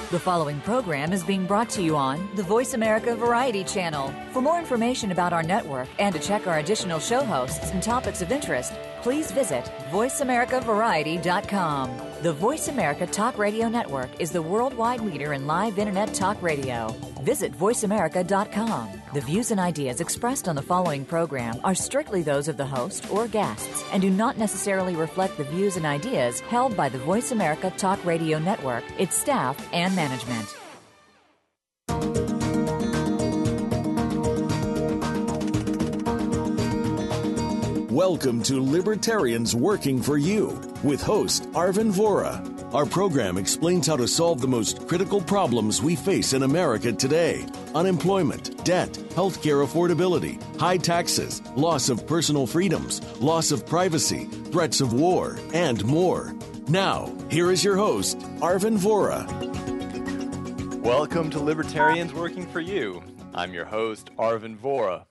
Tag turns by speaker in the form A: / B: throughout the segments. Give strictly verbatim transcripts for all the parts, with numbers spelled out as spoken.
A: The following program is being brought to you on the Voice America Variety Channel. For more information about our network and to check our additional show hosts and topics of interest, please visit voice america variety dot com. The Voice America Talk Radio Network is the worldwide leader in live Internet talk radio. Visit voice america dot com. The views and ideas expressed on the following program are strictly those of the host or guests and do not necessarily reflect the views and ideas held by the Voice America Talk Radio Network, its staff, and management.
B: Welcome to Libertarians Working for You with host Arvin Vohra. Our program explains how to solve the most critical problems we face in America today: unemployment, debt, healthcare affordability, high taxes, loss of personal freedoms, loss of privacy, threats of war, and more. Now, here is your host, Arvin Vohra.
C: Welcome to Libertarians Working for You. I'm your host, Arvin Vohra.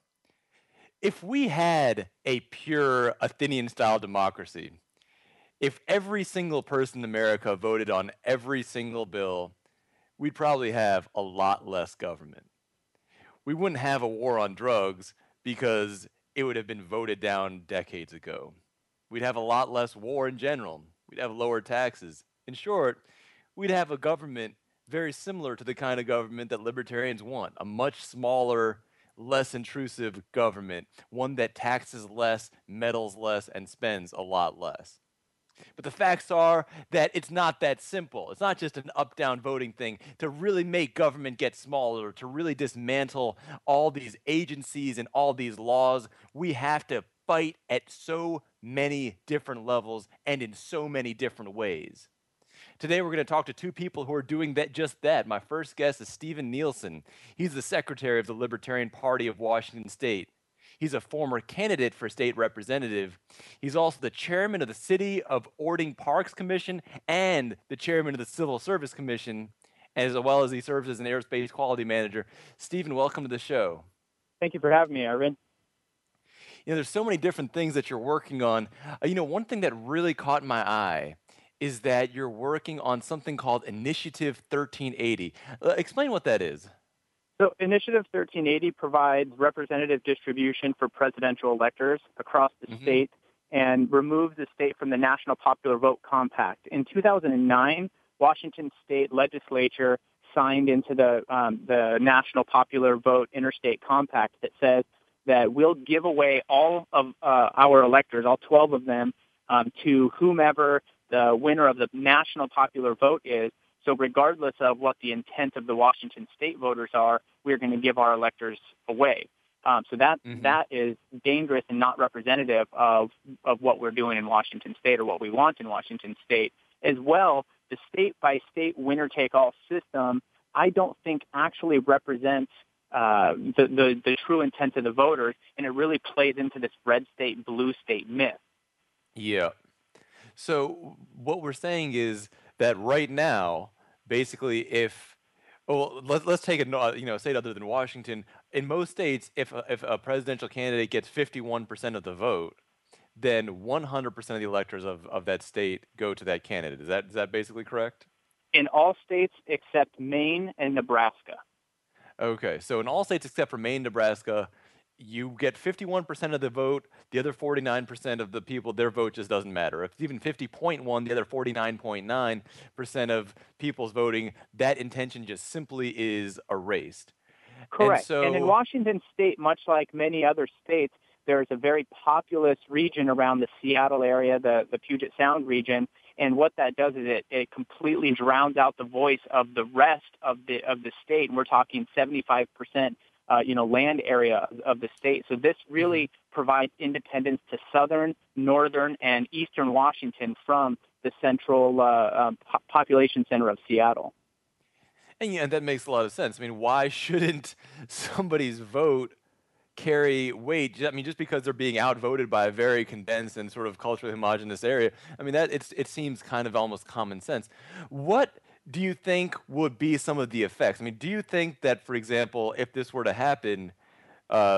C: If we had a pure Athenian-style democracy, if every single person in America voted on every single bill, we'd probably have a lot less government. We wouldn't have a war on drugs because it would have been voted down decades ago. We'd have a lot less war in general. We'd have lower taxes. In short, we'd have a government very similar to the kind of government that libertarians want, a much smaller, less intrusive government, one that taxes less, meddles less, and spends a lot less. But the facts are that it's not that simple. It's not just an up-down voting thing. To really make government get smaller, to really dismantle all these agencies and all these laws, we have to fight at so many different levels and in so many different ways. Today we're going to talk to two people who are doing that, just that. My first guest is Stephen Nielsen. He's the secretary of the Libertarian Party of Washington State. He's a former candidate for state representative. He's also the chairman of the City of Ording Parks Commission and the chairman of the Civil Service Commission, as well as he serves as an airspace quality manager. Stephen, welcome to the show.
D: Thank you for having me, Arvin.
C: You know, there's so many different things that you're working on. Uh, you know, one thing that really caught my eye is that you're working on something called Initiative thirteen eighty. Uh, explain what that is.
D: So Initiative thirteen eighty provides representative distribution for presidential electors across the mm-hmm. state and removes the state from the National Popular Vote Compact. In two thousand nine, Washington State Legislature signed into the um, the National Popular Vote Interstate Compact that says that we'll give away all of uh, our electors, all twelve of them, um, to whomever the winner of the national popular vote is. So regardless of what the intent of the Washington state voters are, we're going to give our electors away. Um, so that mm-hmm. that is dangerous and not representative of, of what we're doing in Washington state or what we want in Washington state. As well, the state-by-state winner-take-all system, I don't think actually represents uh, the, the, the true intent of the voters, and it really plays into this red state, blue state myth.
C: Yeah. So what we're saying is that right now, basically, if well, let's let's take a you know state other than Washington. In most states, if a, if a presidential candidate gets fifty-one percent of the vote, then one hundred percent of the electors of, of that state go to that candidate. Is that is that basically correct?
D: In all states except Maine and Nebraska.
C: Okay, so in all states except for Maine, Nebraska, you get fifty-one percent of the vote. The other forty-nine percent of the people, their vote just doesn't matter. If it's even fifty point one, the other forty-nine point nine percent of people's voting, that intention just simply is erased.
D: Correct.
C: And, so,
D: and in Washington state, much like many other states, there's a very populous region around the Seattle area, the, the Puget Sound region. And what that does is it, it completely drowns out the voice of the rest of the of the state. And we're talking seventy-five percent Uh, you know, land area of the state. So this really provides independence to southern, northern, and eastern Washington from the central uh, um, po- population center of Seattle.
C: And yeah, that makes a lot of sense. I mean, why shouldn't somebody's vote carry weight? I mean, just because they're being outvoted by a very condensed and sort of culturally homogenous area. I mean, that it's it seems kind of almost common sense. What do you think would be some of the effects? I mean, do you think that, for example, if this were to happen, uh,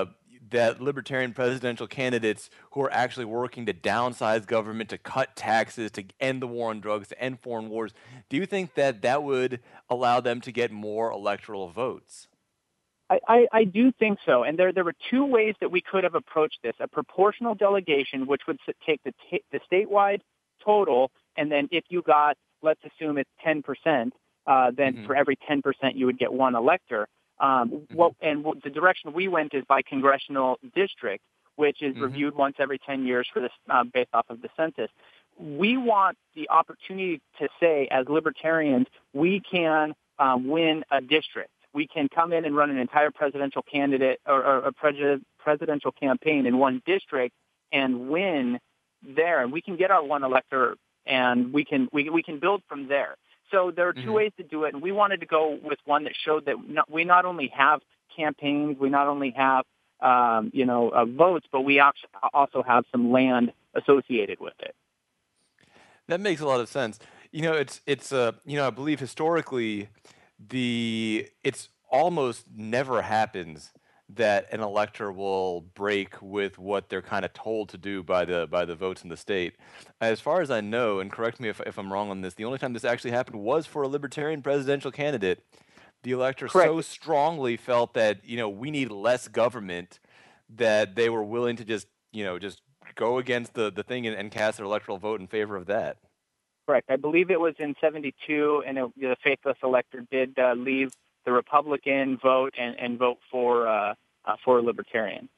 C: that libertarian presidential candidates who are actually working to downsize government, to cut taxes, to end the war on drugs, to end foreign wars, do you think that that would allow them to get more electoral votes?
D: I, I, I do think so. And there, there were two ways that we could have approached this. A proportional delegation, which would take the, t- the statewide total, and then if you got, let's assume it's ten percent, uh, then mm-hmm. for every ten percent you would get one elector. Um, mm-hmm. what, and what, the direction we went is by congressional district, which is mm-hmm. reviewed once every ten years for this, uh, based off of the census. We want the opportunity to say, as libertarians, we can um, win a district. We can come in and run an entire presidential candidate or, or a pres- presidential campaign in one district and win there, and we can get our one elector, and we can we we can build from there. So there are two mm-hmm. ways to do it, and we wanted to go with one that showed that not, we not only have campaigns, we not only have um, you know uh, votes, but we also have some land associated with it.
C: That makes a lot of sense. You know, it's it's uh, you know I believe historically the it's almost never happens that an elector will break with what they're kind of told to do by the by the votes in the state. As far as I know, and correct me if, if I'm wrong on this, the only time this actually happened was for a libertarian presidential candidate. The elector
D: Correct.
C: so strongly felt that, you know, we need less government that they were willing to just, you know, just go against the, the thing and, and cast their electoral vote in favor of that.
D: Correct. I believe it was in seventy-two, and it, the faithless elector did uh, leave the Republican vote and, and vote for uh, uh, for a libertarian.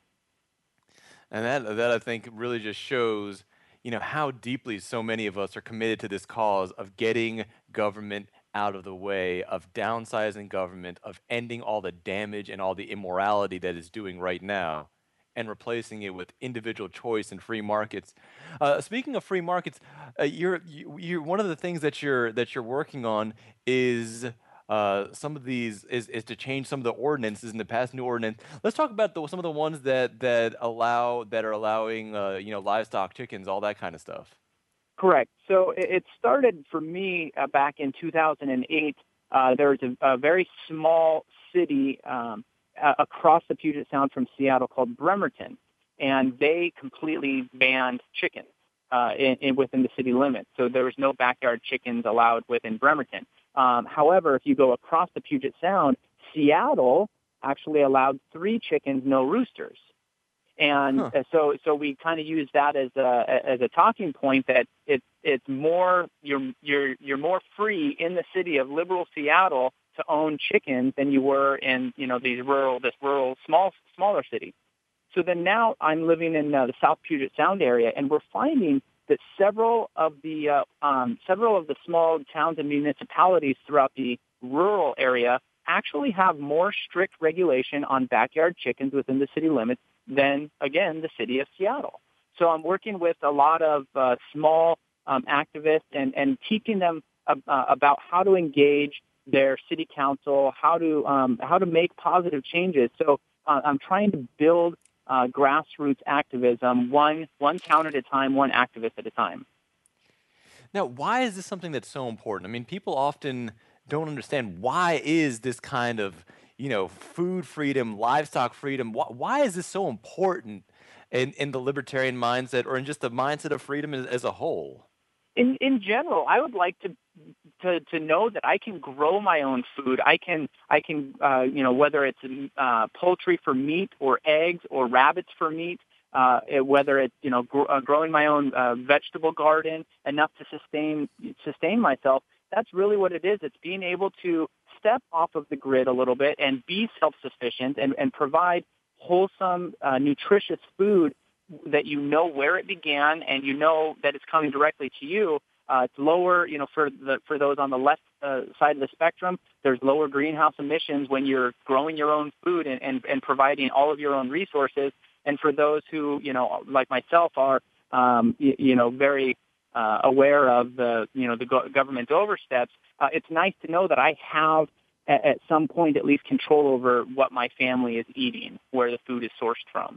C: And that that I think really just shows, you know, how deeply so many of us are committed to this cause of getting government out of the way, of downsizing government, of ending all the damage and all the immorality that it's doing right now, and replacing it with individual choice and free markets. Uh, speaking of free markets, uh, you're you, you're one of the things that you're that you're working on is uh, some of these is, is to change some of the ordinances and to pass new ordinance. Let's talk about the, some of the ones that that allow that are allowing uh, you know livestock, chickens, all that kind of stuff.
D: Correct. So it started for me uh, back in two thousand eight. Uh, there was a, a very small city um, uh, across the Puget Sound from Seattle called Bremerton, and they completely banned chickens uh, in, in, within the city limits. So there was no backyard chickens allowed within Bremerton. Um, however, if you go across the Puget Sound, Seattle actually allowed three chickens, no roosters. And huh. so, so we kind of use that as a as a talking point that it's it's more you're you're you're more free in the city of liberal Seattle to own chickens than you were in you know these rural this rural small smaller city. So then now I'm living in uh, the South Puget Sound area, and we're finding that several of the uh, um, several of the small towns and municipalities throughout the rural area actually have more strict regulation on backyard chickens within the city limits than, again, the city of Seattle. So I'm working with a lot of uh, small um, activists and, and teaching them uh, about how to engage their city council, how to um, how to make positive changes. So uh, I'm trying to build uh, grassroots activism, one one town at a time, one activist at a time.
C: Now, why is this something that's so important? I mean, people often don't understand, why is this kind of, you know, food freedom, livestock freedom, why, why is this so important in, in the libertarian mindset or in just the mindset of freedom as, as a whole?
D: In in general, I would like to to to know that I can grow my own food. I can I can uh, you know whether it's uh, poultry for meat or eggs or rabbits for meat. Uh, whether it's you know gr- uh, growing my own uh, vegetable garden enough to sustain sustain myself. That's really what it is. It's being able to step off of the grid a little bit and be self-sufficient and, and provide wholesome, uh, nutritious food that you know where it began and you know that it's coming directly to you. Uh, it's lower, you know, for the for those on the left uh, side of the spectrum, there's lower greenhouse emissions when you're growing your own food and, and, and providing all of your own resources. And for those who, you know, like myself are, um, you, you know, very Uh, aware of the, you know, the go- government oversteps, uh, it's nice to know that I have, at, at some point, at least control over what my family is eating, where the food is sourced from.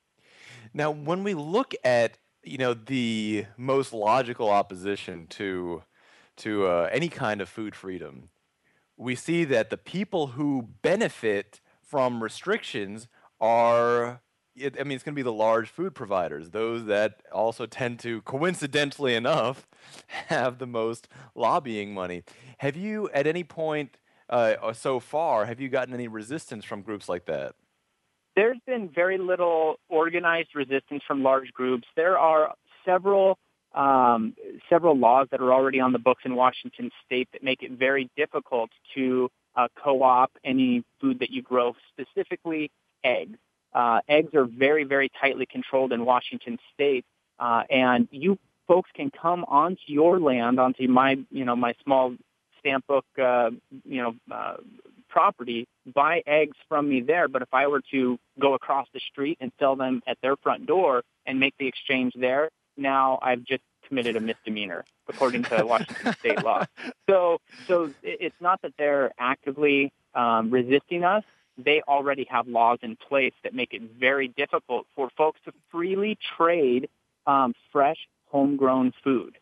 C: Now, when we look at, you know, the most logical opposition to to uh, any kind of food freedom, we see that the people who benefit from restrictions are, it, I mean, it's going to be the large food providers, those that also tend to, coincidentally enough, have the most lobbying money. Have you, at any point uh, so far, have you gotten any resistance from groups like that?
D: There's been very little organized resistance from large groups. There are several um, several laws that are already on the books in Washington state that make it very difficult to uh, co-op any food that you grow, specifically eggs. Uh, eggs are very, very tightly controlled in Washington state, uh, and you folks can come onto your land, onto my, you know, my small stamp book, uh, you know, uh, property, buy eggs from me there. But if I were to go across the street and sell them at their front door and make the exchange there, now I've just committed a misdemeanor according to Washington state law. So, so it's not that they're actively um, resisting us. They already have laws in place that make it very difficult for folks to freely trade um, fresh, homegrown food.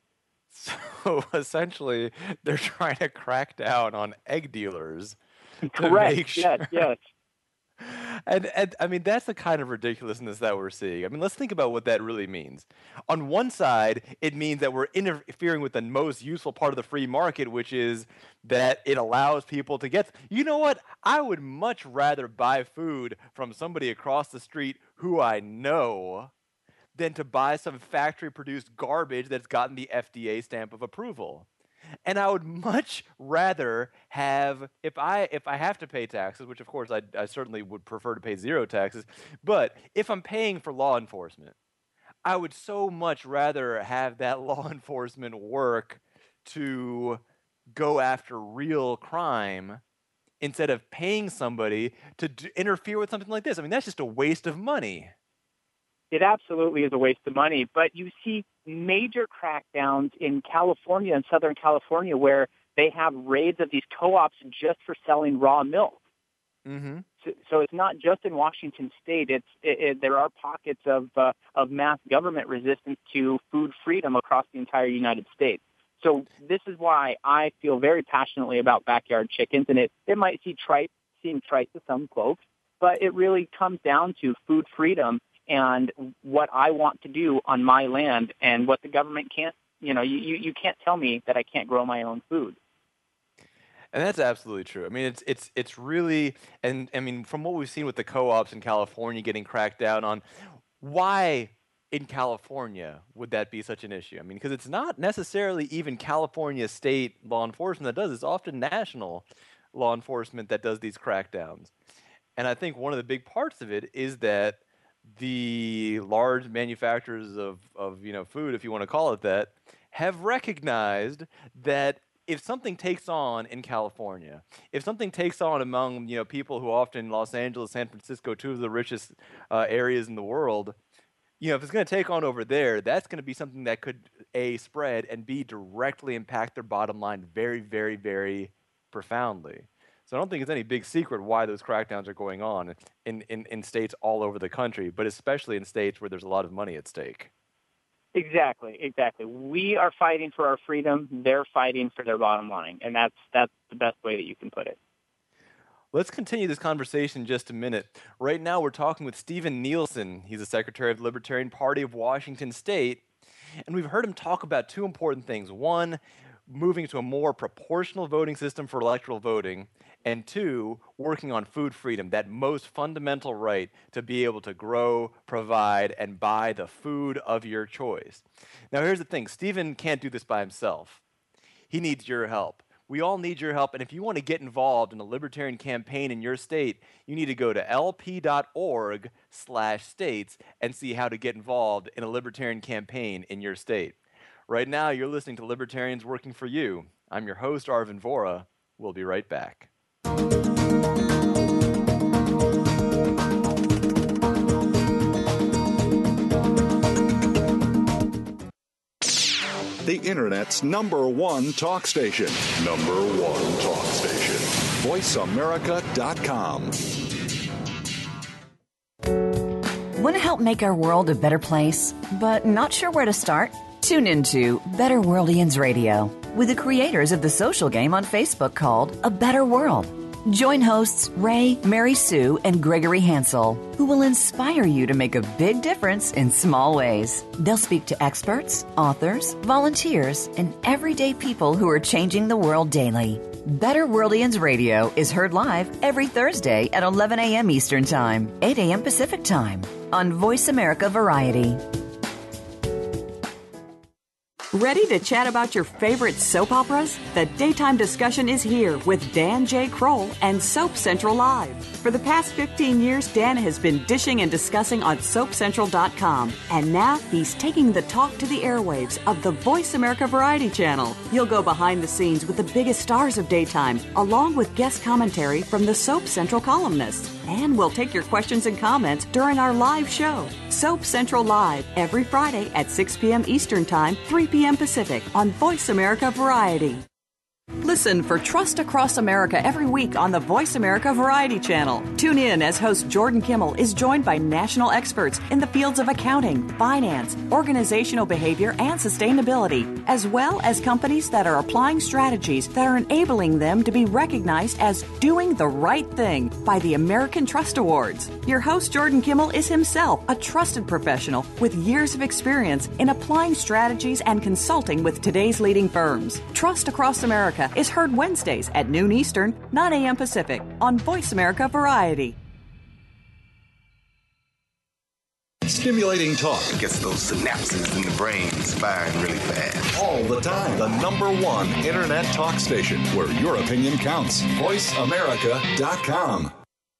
C: So essentially, they're trying to crack down on egg dealers.
D: Correct. Sure. Yes. Yes.
C: And, and I mean, that's the kind of ridiculousness that we're seeing. I mean, let's think about what that really means. On one side, it means that we're interfering with the most useful part of the free market, which is that it allows people to get, you know what? I would much rather buy food from somebody across the street who I know than to buy some factory-produced garbage that's gotten the F D A stamp of approval. And I would much rather have, if I if I have to pay taxes, which of course I, I certainly would prefer to pay zero taxes, but if I'm paying for law enforcement, I would so much rather have that law enforcement work to go after real crime instead of paying somebody to d- interfere with something like this. I mean, that's just a waste of money.
D: It absolutely is a waste of money, but you see major crackdowns in California and Southern California where they have raids of these co-ops just for selling raw milk.
C: Mm-hmm.
D: So, so it's not just in Washington state. It's it, it, there are pockets of uh, of mass government resistance to food freedom across the entire United States. So this is why I feel very passionately about backyard chickens, and it, it might seem trite, seem trite to some folks, but it really comes down to food freedom and what I want to do on my land, and what the government can't, you know, you, you can't tell me that I can't grow my own food.
C: And that's absolutely true. I mean, it's it's it's really, and I mean, from what we've seen with the co-ops in California getting cracked down on, why in California would that be such an issue? I mean, because it's not necessarily even California state law enforcement that does it. It's often national law enforcement that does these crackdowns. And I think one of the big parts of it is that the large manufacturers of, of you know food, if you want to call it that, have recognized that if something takes on in California, if something takes on among you know people who often Los Angeles, San Francisco, two of the richest uh, areas in the world, you know if it's going to take on over there, that's going to be something that could A, spread, and B, directly impact their bottom line very, very, very profoundly. So I don't think it's any big secret why those crackdowns are going on in, in, in states all over the country, but especially in states where there's a lot of money at stake.
D: Exactly, exactly. We are fighting for our freedom. They're fighting for their bottom line, and that's that's the best way that you can put it.
C: Let's continue this conversation in just a minute. Right now we're talking with Stephen Nielsen. He's the Secretary of the Libertarian Party of Washington State, and we've heard him talk about two important things. One, moving to a more proportional voting system for electoral voting, and two, working on food freedom, that most fundamental right to be able to grow, provide, and buy the food of your choice. Now, here's the thing. Stephen can't do this by himself. He needs your help. We all need your help, and if you want to get involved in a libertarian campaign in your state, you need to go to lp.org slash states and see how to get involved in a libertarian campaign in your state. Right now, you're listening to Libertarians Working for You. I'm your host, Arvin Vohra. We'll be right back.
E: The Internet's number one talk station. Number one talk station. voice america dot com.
F: Want to help make our world a better place, but not sure where to start? Tune into Better Worldians Radio with the creators of the social game on Facebook called A Better World. Join hosts Ray, Mary Sue, and Gregory Hansel, who will inspire you to make a big difference in small ways. They'll speak to experts, authors, volunteers, and everyday people who are changing the world daily. Better Worldians Radio is heard live every Thursday at eleven a.m. Eastern Time, eight a.m. Pacific Time on Voice America Variety.
G: Ready to chat about your favorite soap operas? The daytime discussion is here with Dan J. Kroll and Soap Central Live. For the past fifteen years, Dan has been dishing and discussing on soap central dot com. And now he's taking the talk to the airwaves of the Voice America Variety Channel. You'll go behind the scenes with the biggest stars of daytime, along with guest commentary from the Soap Central columnists. And we'll take your questions and comments during our live show, Soap Central Live, every Friday at six p.m. Eastern Time, three p.m. Pacific on Voice America Variety. Listen for Trust Across America every week on the Voice America Variety Channel. Tune in as host Jordan Kimmel is joined by national experts in the fields of accounting, finance, organizational behavior, and sustainability, as well as companies that are applying strategies that are enabling them to be recognized as doing the right thing by the American Trust Awards. Your host Jordan Kimmel is himself a trusted professional with years of experience in applying strategies and consulting with today's leading firms. Trust Across America is heard Wednesdays at noon Eastern, nine a.m. Pacific on Voice America Variety.
E: Stimulating talk.
H: It gets those synapses in the brain firing really fast.
E: All the time. The number one internet talk station where your opinion counts. voice america dot com.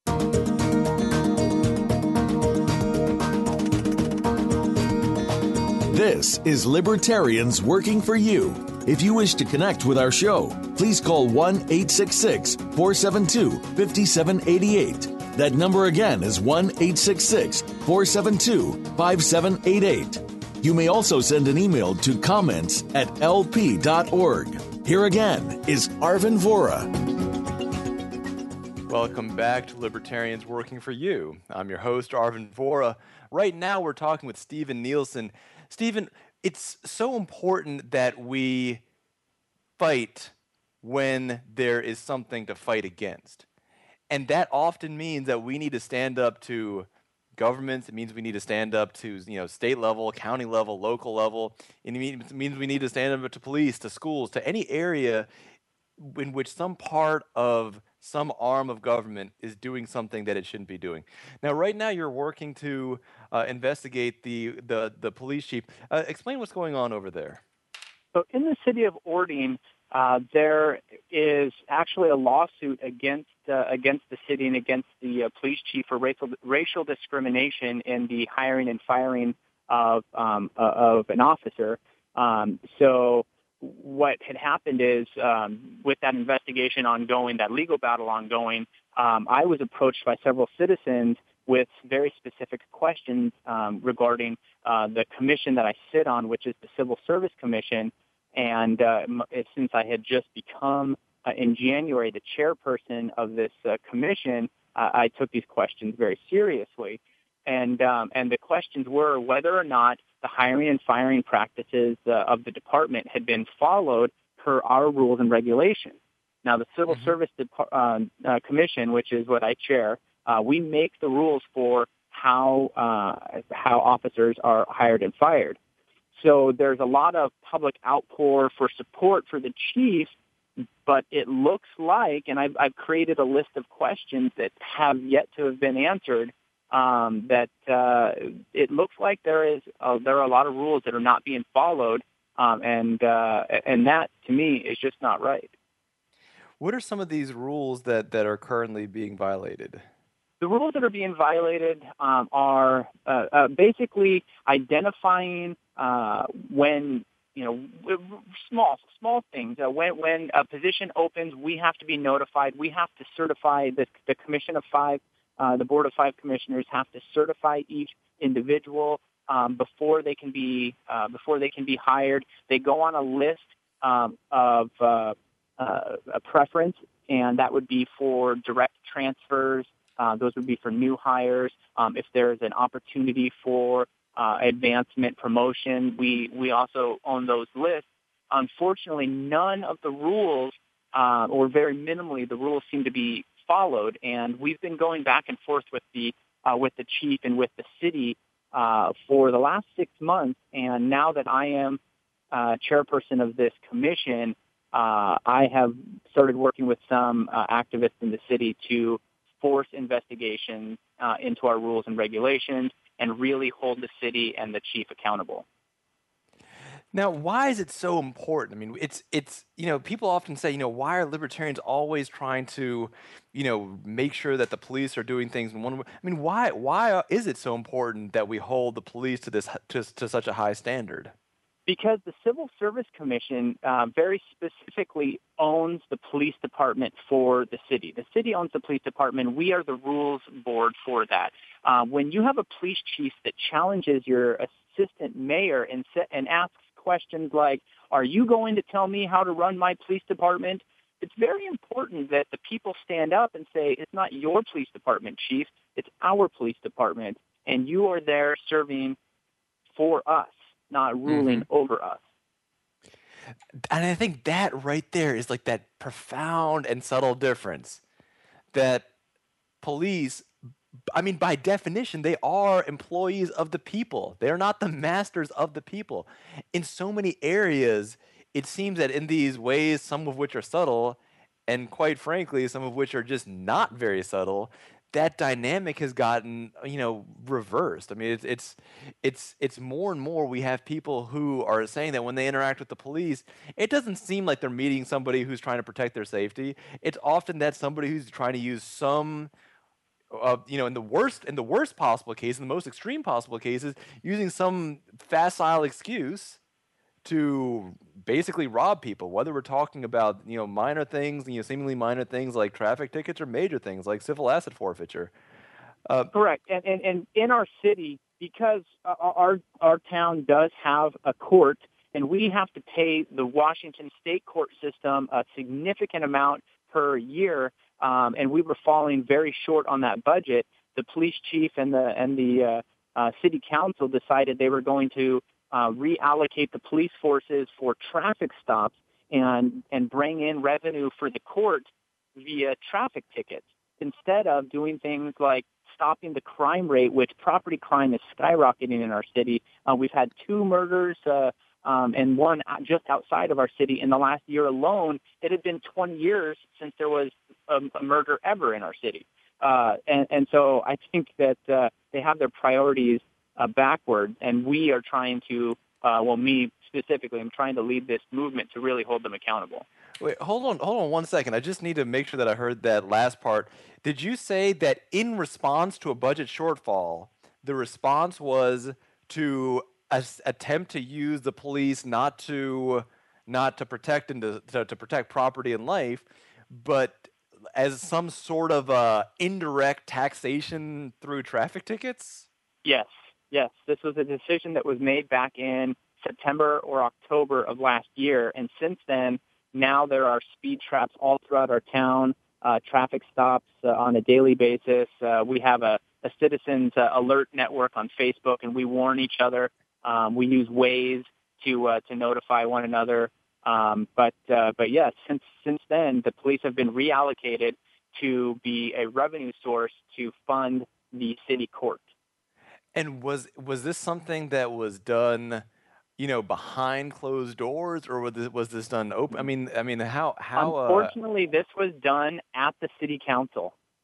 B: This is Libertarians Working for You. If you wish to connect with our show, please call one eight six six, four seven two, five seven eight eight. That number again is one eight six six, four seven two, five seven eight eight. You may also send an email to comments at l p dot org. Here again is Arvin Vohra.
C: Welcome back to Libertarians Working for You. I'm your host, Arvin Vohra. Right now we're talking with Stephen Nielsen. Stephen, it's so important that we fight when there is something to fight against. And that often means that we need to stand up to governments. It means we need to stand up to, you know, state level, county level, local level. It means we need to stand up to police, to schools, to any area in which some part of some arm of government is doing something that it shouldn't be doing. Now, right now, you're working to uh, investigate the, the, the police chief. Uh, explain what's going on over there.
D: So in the city of Orting, uh, there is actually a lawsuit against uh, against the city and against the uh, police chief for racial, racial discrimination in the hiring and firing of, um, uh, of an officer. Um, so what had happened is, um, with that investigation ongoing, that legal battle ongoing, um, I was approached by several citizens with very specific questions um, regarding uh, the commission that I sit on, which is the Civil Service Commission. And uh, since I had just become, uh, in January, the chairperson of this uh, commission, uh, I took these questions very seriously. And um, and the questions were whether or not the hiring and firing practices uh, of the department had been followed per our rules and regulations. Now, the Civil mm-hmm. Service Dep- uh, uh, Commission, which is what I chair, uh, we make the rules for how uh, how officers are hired and fired. So there's a lot of public outpour for support for the chief, but it looks like, and I've, I've created a list of questions that have yet to have been answered, um, that uh, it looks like there is uh, there are a lot of rules that are not being followed, um, and uh, and that to me is just not right.
C: What are some of these rules that, that are currently being violated?
D: The rules that are being violated um, are uh, uh, basically identifying uh, when, you know, small small things. Uh, when when a position opens, we have to be notified. We have to certify the the commission of five. Uh, the board of five commissioners have to certify each individual um, before they can be uh, before they can be hired. They go on a list um, of uh, uh, a preference, and that would be for direct transfers. Uh, those would be for new hires. Um, if there's an opportunity for uh, advancement, promotion, we, we also own those lists. Unfortunately, none of the rules, uh, or very minimally, the rules seem to be followed. And we've been going back and forth with the uh, with the chief and with the city uh, for the last six months. And now that I am uh, chairperson of this commission, uh, I have started working with some uh, activists in the city to force investigations uh, into our rules and regulations and really hold the city and the chief accountable.
C: Now, why is it so important? I mean, it's it's you know, people often say, you know, why are libertarians always trying to, you know, make sure that the police are doing things in one way? I mean, why why is it so important that we hold the police to this to, to such a high standard?
D: Because the Civil Service Commission uh, very specifically owns the police department for the city. The city owns the police department. We are the rules board for that. Uh, when you have a police chief that challenges your assistant mayor and sa- and asks questions like, are you going to tell me how to run my police department? It's very important that the people stand up and say, it's not your police department, chief, it's our police department, and you are there serving for us, not ruling mm-hmm. over us.
C: And I think that right there is like that profound and subtle difference that police, I mean, by definition, they are employees of the people. They're not the masters of the people. In so many areas, it seems that in these ways, some of which are subtle, and quite frankly, some of which are just not very subtle, that dynamic has gotten, you know, reversed. I mean, it's it's it's it's more and more we have people who are saying that when they interact with the police, it doesn't seem like they're meeting somebody who's trying to protect their safety. It's often that somebody who's trying to use some Uh, you know, in the worst, in the worst possible case, in the most extreme possible cases, using some facile excuse to basically rob people. Whether we're talking about, you know, minor things, you know, seemingly minor things like traffic tickets, or major things like civil asset forfeiture.
D: Uh, Correct, and, and and in our city, because uh, our our town does have a court, and we have to pay the Washington State court system a significant amount per year. Um, and we were falling very short on that budget. The police chief and the and the uh, uh, city council decided they were going to uh, reallocate the police forces for traffic stops and and bring in revenue for the court via traffic tickets instead of doing things like stopping the crime rate, which property crime is skyrocketing in our city. Uh, we've had two murders. Uh, Um, and one just outside of our city. In the last year alone, it had been twenty years since there was a, a murder ever in our city. Uh, and, and so I think that uh, they have their priorities uh, backward, and we are trying to, uh, well, me specifically, I'm trying to lead this movement to really hold them accountable.
C: Wait, hold on, hold on one second. I just need to make sure that I heard that last part. Did you say that in response to a budget shortfall, the response was to attempt to use the police not to not to protect and to, to, to protect property and life, but as some sort of uh, indirect taxation through traffic tickets?
D: Yes, yes. This was a decision that was made back in September or October of last year, and since then, now there are speed traps all throughout our town, uh, traffic stops uh, on a daily basis. Uh, we have a, a citizens uh, alert network on Facebook, and we warn each other. Um, we use Waze to uh, to notify one another, um, but uh, but yes, since since then the police have been reallocated to be a revenue source to fund the city court.
C: And was was this something that was done, you know, behind closed doors, or was this, was this done open? I mean, I mean, how how?
D: Unfortunately, uh... this was done at the city council,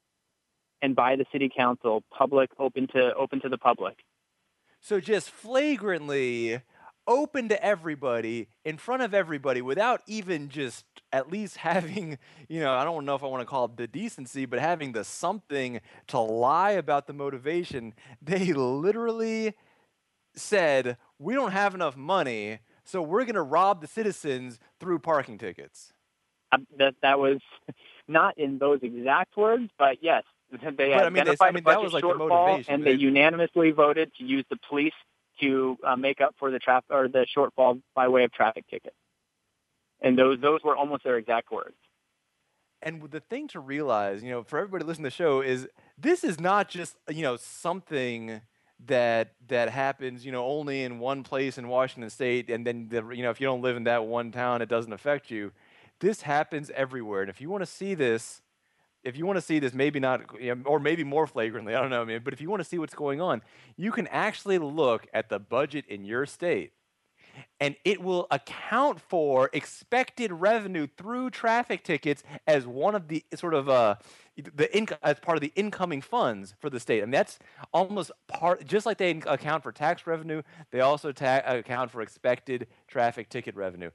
D: and by the city council, public, open to open to the public.
C: So just flagrantly open to everybody, in front of everybody, without even just at least having, you know, I don't know if I want to call it the decency, but having the something to lie about the motivation. They literally said, we don't have enough money, so we're going to rob the citizens through parking tickets.
D: Uh, that, that was not in those exact words, but yes. They
C: but, I mean,
D: identified
C: I mean,
D: a budget
C: that was like
D: shortfall,
C: the motivation.
D: and they unanimously voted to use the police to uh, make up for the traffic or the shortfall by way of traffic tickets. And those those were almost their exact words.
C: And the thing to realize, you know, for everybody listening to the show, is this is not just, you know, something that that happens, you know, only in one place in Washington State, and then the, you know, if you don't live in that one town, it doesn't affect you. This happens everywhere, and if you want to see this if you want to see this, maybe not, you know, or maybe more flagrantly, I don't know, I mean, but if you want to see what's going on, you can actually look at the budget in your state, and it will account for expected revenue through traffic tickets as one of the sort of uh, the inc- as part of the incoming funds for the state. And that's almost part, just like they account for tax revenue, they also ta- account for expected traffic ticket revenue.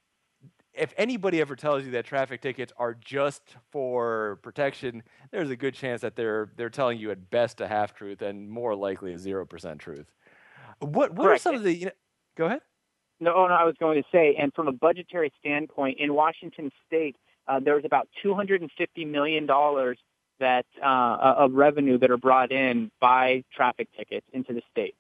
C: If anybody ever tells you that traffic tickets are just for protection, there's a good chance that they're they're telling you at best a half truth and more likely a zero percent truth. What what Correct. are some of the? You know, go ahead.
D: No, no, I was going to say, and from a budgetary standpoint, in Washington State, uh, there was about two hundred fifty million dollars that uh, of revenue that are brought in by traffic tickets into the state.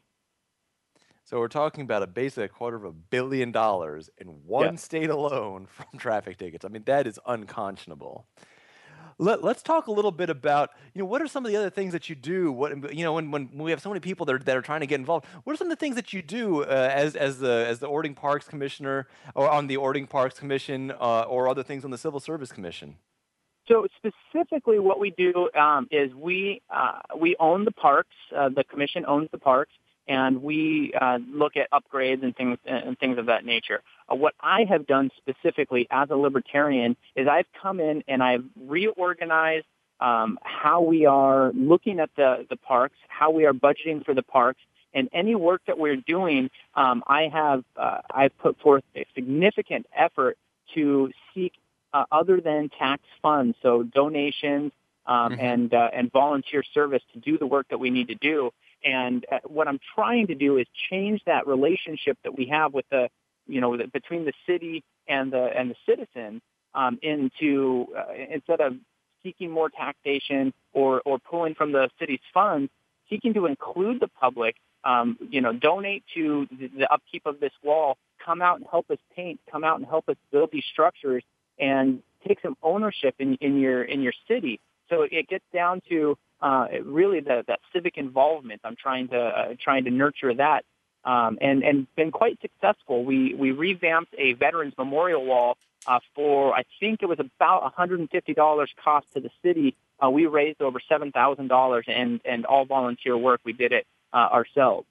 C: So we're talking about a basically a quarter of a billion dollars in one yeah. state alone from traffic tickets. I mean, that is unconscionable. Let, let's talk a little bit about, you know, what are some of the other things that you do? What, you know, when, when we have so many people that are, that are trying to get involved, what are some of the things that you do uh, as as the as the Ording Parks Commissioner, or on the Ording Parks Commission, uh, or other things on the Civil Service Commission?
D: So specifically, what we do um, is we uh, we own the parks. Uh, the commission owns the parks. And we uh, look at upgrades and things and things of that nature. Uh, what I have done specifically as a libertarian is I've come in and I've reorganized um, how we are looking at the, the parks, how we are budgeting for the parks, and any work that we're doing. Um, I have uh, I've put forth a significant effort to seek uh, other than tax funds, so donations um, mm-hmm. and uh, and volunteer service to do the work that we need to do. And uh, what I'm trying to do is change that relationship that we have with the, you know, the, between the city and the and the citizen um, into uh, instead of seeking more taxation or or pulling from the city's funds, seeking to include the public. Um, you know, donate to the, the upkeep of this wall. Come out and help us paint. Come out and help us build these structures, and take some ownership in, in your in your city. So it gets down to uh, really the, that civic involvement. I'm trying to uh, trying to nurture that, um, and and been quite successful. We we revamped a Veterans Memorial Wall uh, for I think it was about one hundred fifty dollars cost to the city. Uh, we raised over seven thousand dollars, and and all volunteer work. We did it uh, ourselves.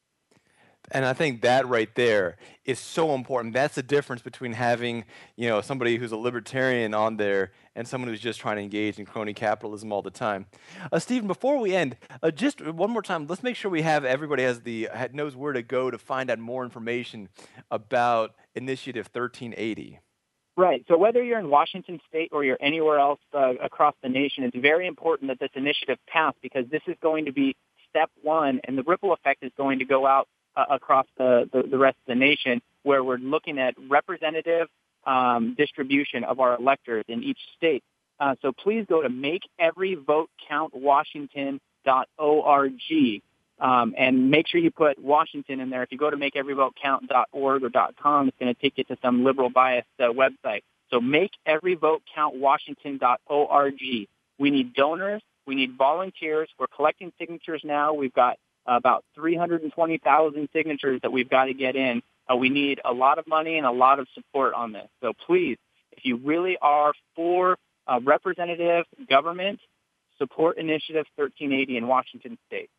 C: And I think that right there is so important. That's the difference between having, you know, somebody who's a libertarian on there and someone who's just trying to engage in crony capitalism all the time. Uh, Stephen, before we end, uh, just one more time, let's make sure we have everybody has the knows where to go to find out more information about Initiative thirteen eighty.
D: Right. So whether you're in Washington State or you're anywhere else uh, across the nation, it's very important that this initiative pass, because this is going to be step one, and the ripple effect is going to go out Uh, across the, the, the rest of the nation, where we're looking at representative um, distribution of our electors in each state. Uh, so please go to make every vote count washington dot org um, and make sure you put Washington in there. If you go to make every vote count dot org or .com, it's going to take you to some liberal biased uh, website. So make every vote count washington dot org. We need donors. We need volunteers. We're collecting signatures now. We've got about three hundred twenty thousand signatures that we've got to get in. Uh, we need a lot of money and a lot of support on this. So please, if you really are for uh, representative government, support Initiative thirteen eighty in Washington State.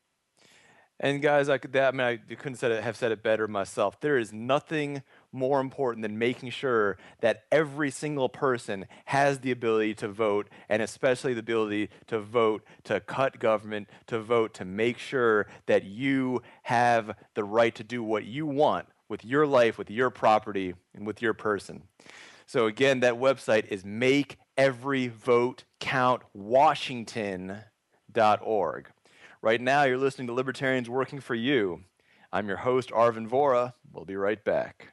C: And guys, I could that, I mean, I couldn't said it, have said it better myself. There is nothing more important than making sure that every single person has the ability to vote, and especially the ability to vote to cut government, to vote to make sure that you have the right to do what you want with your life, with your property, and with your person. So again, that website is make every vote count washington dot org. Right now, you're listening to Libertarians Working for You. I'm your host, Arvin Vohra. We'll be right back.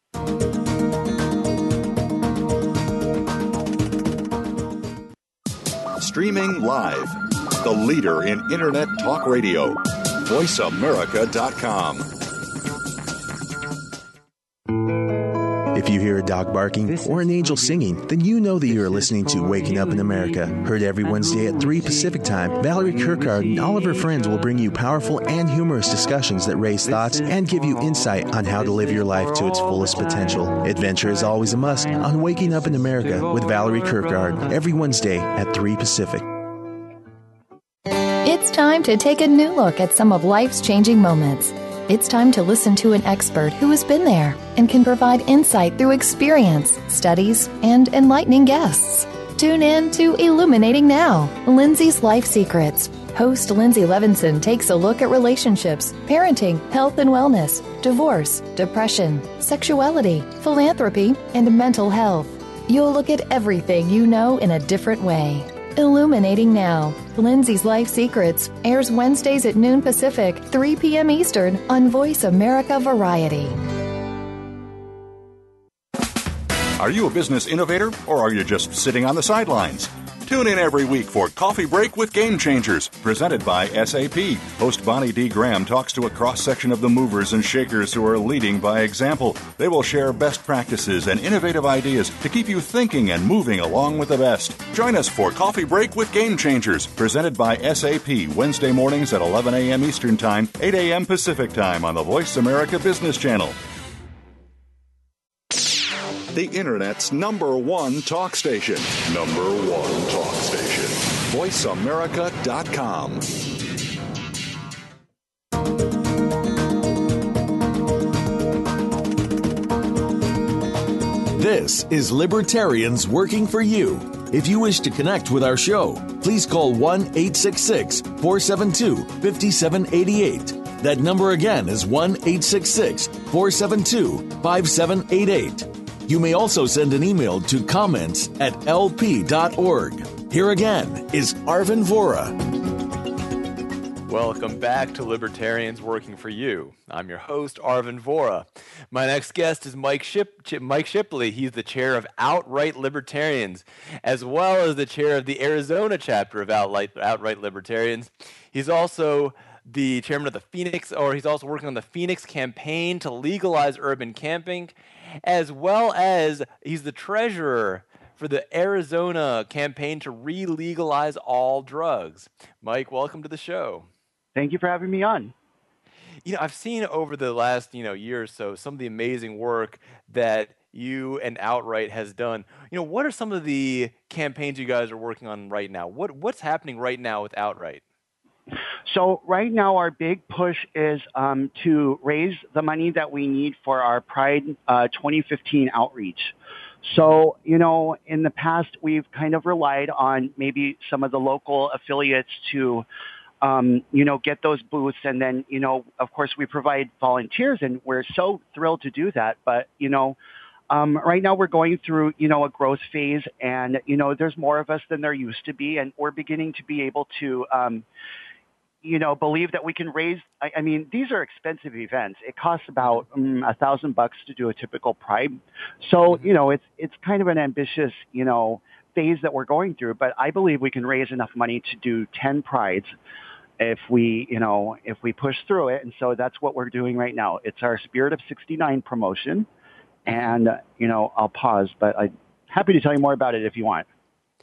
E: Streaming live, the leader in Internet talk radio, voice america dot com.
I: If you hear a dog barking or an angel singing, then you know that you are listening to Waking Up in America. Heard every Wednesday at three Pacific Time, Valerie Kirkard and all of her friends will bring you powerful and humorous discussions that raise thoughts and give you insight on how to live your life to its fullest potential. Adventure is always a must on Waking Up in America with Valerie Kirkard every Wednesday at three Pacific.
J: It's time to take a new look at some of life's changing moments. It's time to listen to an expert who has been there and can provide insight through experience, studies, and enlightening guests. Tune in to Illuminating Now, Lindsay's Life Secrets. Host Lindsay Levinson takes a look at relationships, parenting, health and wellness, divorce, depression, sexuality, philanthropy, and mental health. You'll look at everything you know in a different way. Illuminating Now, Lindsay's Life Secrets airs Wednesdays at noon Pacific, three p.m. Eastern on Voice America Variety.
E: Are you a business innovator, or are you just sitting on the sidelines? Tune in every week for Coffee Break with Game Changers, presented by S A P. Host Bonnie D. Graham talks to a cross-section of the movers and shakers who are leading by example. They will share best practices and innovative ideas to keep you thinking and moving along with the best. Join us for Coffee Break with Game Changers, presented by S A P, Wednesday mornings at eleven a.m. Eastern Time, eight a.m. Pacific Time on the Voice America Business Channel. The Internet's number one talk station. Number one talk station. voice america dot com.
B: This is Libertarians Working for You. If you wish to connect with our show, please call one eight six six, four seven two, five seven eight eight. That number again is one eight six six, four seven two, five seven eight eight. You may also send an email to comments at l p dot org. Here again is Arvin Vohra.
C: Welcome back to Libertarians Working for You. I'm your host, Arvin Vohra. My next guest is Mike Ship- Mike Shipley. He's the chair of Outright Libertarians, as well as the chair of the Arizona chapter of Outright, Outright Libertarians. He's also the chairman of the Phoenix, or he's also working on the Phoenix campaign to legalize urban camping, as well as he's the treasurer for the Arizona campaign to re-legalize all drugs. Mike, welcome to the show.
K: Thank you for having me on.
C: You know, I've seen over the last, you know, year or so some of the amazing work that you and Outright has done. You know, what are some of the campaigns you guys are working on right now? What what's happening right now with Outright?
K: So right now our big push is um, to raise the money that we need for our Pride uh, twenty fifteen outreach. So, you know, in the past we've kind of relied on maybe some of the local affiliates to, um, you know, get those booths. And then, you know, of course we provide volunteers and we're so thrilled to do that. But, you know, Um, right now we're going through, you know, a growth phase and, you know, there's more of us than there used to be. And we're beginning to be able to, um, you know, believe that we can raise, I, I mean, these are expensive events. It costs about um, a thousand bucks to do a typical Pride. So, you know, it's, it's kind of an ambitious, you know, phase that we're going through, but I believe we can raise enough money to do ten Prides if we, you know, if we push through it. And so that's what we're doing right now. It's our Spirit of sixty-nine promotion. And, uh, you know, I'll pause, but I'm happy to tell you more about it if you want.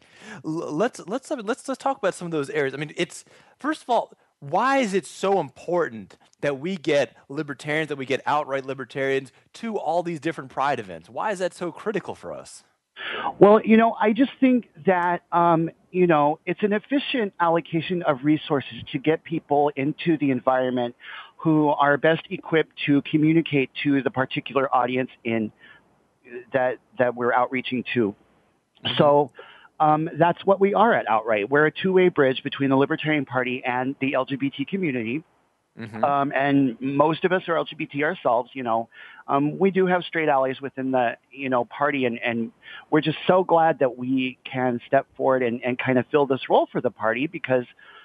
C: Let's let's let's let's talk about some of those areas. I mean, it's first of all, why is it so important that we get libertarians, that we get outright libertarians to all these different Pride events? Why is that so critical for us?
K: Well, you know, I just think that, um, you know, it's an efficient allocation of resources to get people into the environment who are best equipped to communicate to the particular audience in that that we're outreaching to. Mm-hmm. So um, that's what we are at Outright. We're a two-way bridge between the Libertarian Party and the L G B T community. Mm-hmm. Um, and most of us are L G B T ourselves, you know. Um, we do have straight allies within the, you know, party, and, and we're just so glad that we can step forward and, and kind of fill this role for the party because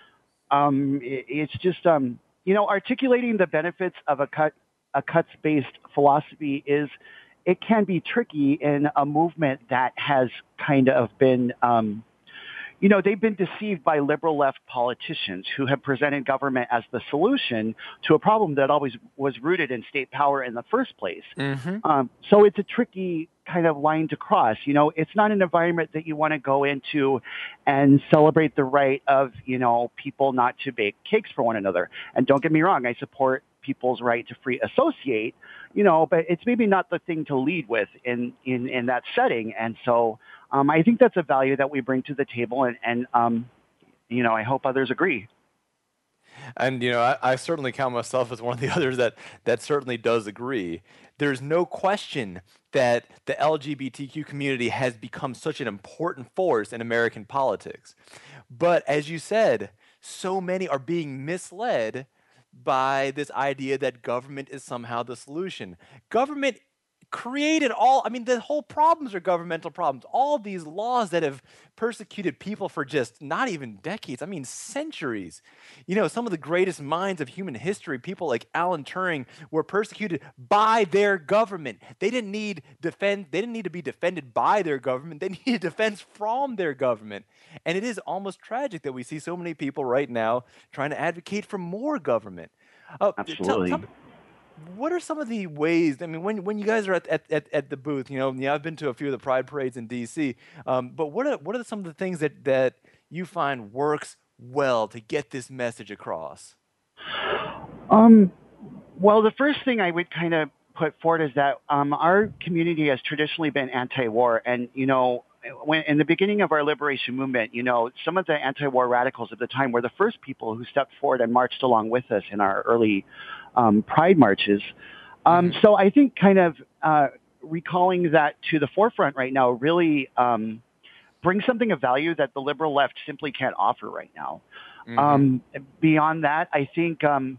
K: um, it, it's just, um, you know, articulating the benefits of a cut, a cuts-based philosophy is, it can be tricky in a movement that has kind of been, um, you know, they've been deceived by liberal left politicians who have presented government as the solution to a problem that always was rooted in state power in the first place.
C: Mm-hmm.
K: Um, so it's a tricky kind of line to cross. You know, it's not an environment that you want to go into and celebrate the right of, you know, people not to bake cakes for one another. And don't get me wrong, I support people's right to free associate, you know, but it's maybe not the thing to lead with in, in, in that setting. And so um, I think that's a value that we bring to the table, and, and um, you know, I hope others agree.
C: And, you know, I, I certainly count myself as one of the others that, that certainly does agree. There's no question that the L G B T Q community has become such an important force in American politics. But as you said, so many are being misled by this idea that government is somehow the solution. Government created all, I mean, the whole problems are governmental problems. All these laws that have persecuted people for just not even decades, I mean, centuries. You know, some of the greatest minds of human history, people like Alan Turing, were persecuted by their government. They didn't need defend, they didn't need to be defended by their government. They needed defense from their government. And it is almost tragic that we see so many people right now trying to advocate for more government. Uh,
K: Absolutely.
C: Tell, tell, what are some of the ways, I mean, when, when you guys are at, at, at, at the booth, you know, yeah, I've been to a few of the Pride parades in D C, um, but what are, what are some of the things that, that you find works well to get this message across?
K: Um, well, the first thing I would kind of put forward is that um, our community has traditionally been anti-war, and, you know, when in the beginning of our liberation movement, you know, some of the anti-war radicals at the time were the first people who stepped forward and marched along with us in our early um, Pride marches. Um,
C: Mm-hmm.
K: so I think kind of uh, recalling that to the forefront right now really um, brings something of value that the liberal left simply can't offer right now.
C: Mm-hmm.
K: Um, beyond that, I think... Um,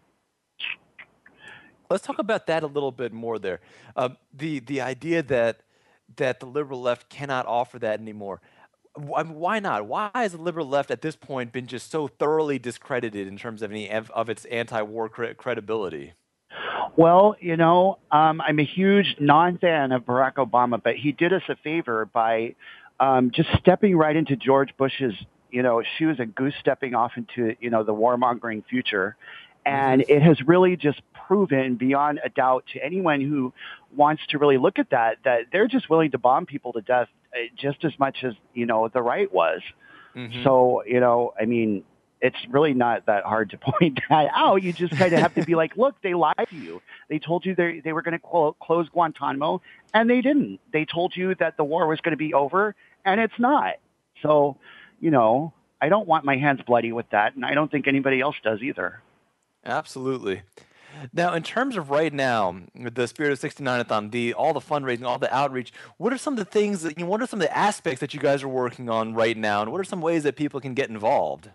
C: Let's talk about that a little bit more there. Uh, the, the idea that that the liberal left cannot offer that anymore. I mean, why not? Why has the liberal left at this point been just so thoroughly discredited in terms of any of, of its anti-war cre- credibility?
K: Well, you know, um, I'm a huge non-fan of Barack Obama, but he did us a favor by um, just stepping right into George Bush's, you know, shoes and goose stepping off into, you know, the warmongering future. And it has really just proven beyond a doubt to anyone who wants to really look at that, that they're just willing to bomb people to death just as much as, you know, the right was.
C: Mm-hmm.
K: So, you know, I mean, it's really not that hard to point that out. You just kind of have to be like, look, they lied to you. They told you they, they were going to clo- close Guantanamo, and they didn't. They told you that the war was going to be over, and it's not. So, you know, I don't want my hands bloody with that, and I don't think anybody else does either.
C: Absolutely. Now, in terms of right now, with the Spirit of sixty-nine-a-thon, the all the fundraising, all the outreach, what are some of the things that, you know, what are some of the aspects that you guys are working on right now, and what are some ways that people can get involved?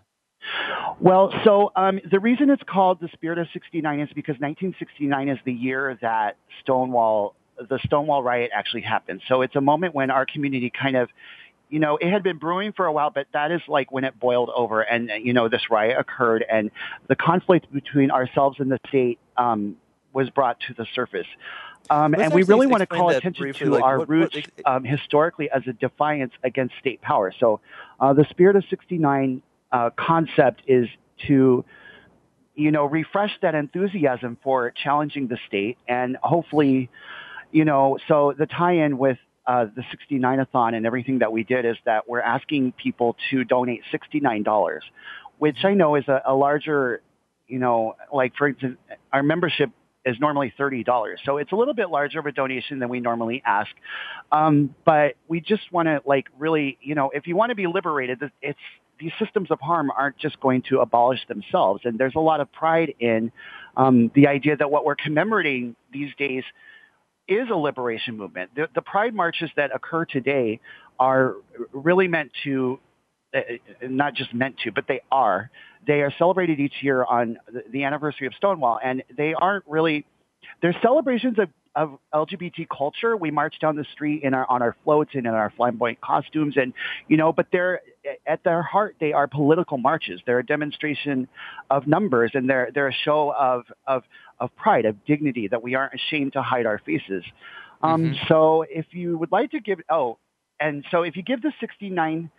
K: Well, so um, the reason it's called the Spirit of sixty-nine is because nineteen sixty-nine is the year that Stonewall, the Stonewall riot actually happened. So it's a moment when our community kind of, you know, it had been brewing for a while, but that is like when it boiled over and, you know, this riot occurred and the conflict between ourselves and the state um, was brought to the surface. Um, and we really want to call attention
C: briefly,
K: to
C: like,
K: our
C: what,
K: roots
C: what,
K: um, historically as a defiance against state power. So uh, the Spirit of sixty-nine uh, concept is to, you know, refresh that enthusiasm for challenging the state and hopefully, you know, so the tie-in with Uh, the sixty-nine-a-thon and everything that we did is that we're asking people to donate sixty-nine dollars, which I know is a, a larger, you know, like for instance, our membership is normally thirty dollars. So it's a little bit larger of a donation than we normally ask. Um, but we just want to like really, you know, if you want to be liberated, it's these systems of harm aren't just going to abolish themselves. And there's a lot of pride in um, the idea that what we're commemorating these days is a liberation movement. The, the pride marches that occur today are really meant to, uh, not just meant to, but they are. They are celebrated each year on the, the anniversary of Stonewall, and they aren't really, they're celebrations of, of L G B T culture. We march down the street in our, on our floats and in our flamboyant costumes, and, you know, but they're, at their heart, they are political marches. They're a demonstration of numbers, and they're, they're a show of, of, of pride, of dignity, that we aren't ashamed to hide our faces. Um,
C: Mm-hmm.
K: So if you would like to give, oh, and so if you give the sixty-nine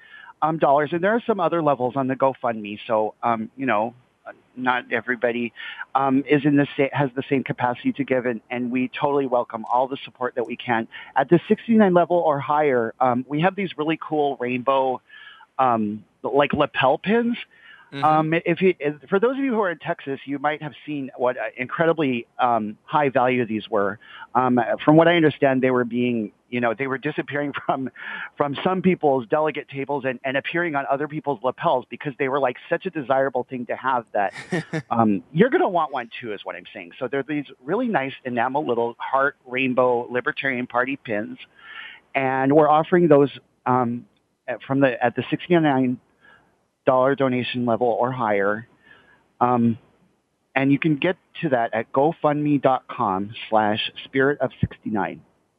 K: um, dollars, and there are some other levels on the GoFundMe. So, um, you know, not everybody um, is in the sa- has the same capacity to give, and, and we totally welcome all the support that we can. At the sixty-nine level or higher, um, we have these really cool rainbow, um, like lapel pins. Mm-hmm. Um, if you, if, for those of you who are in Texas, you might have seen what uh, incredibly um, high value these were. Um, from what I understand, they were being, you know, they were disappearing from from some people's delegate tables and, and appearing on other people's lapels because they were like such a desirable thing to have that um, you're going to want one too, is what I'm saying. So they're these really nice enamel little heart rainbow Libertarian Party pins, and we're offering those um, at, from the at the sixty-nine dollar donation level or higher. Um, and you can get to that at gofundme.com slash spirit of 69.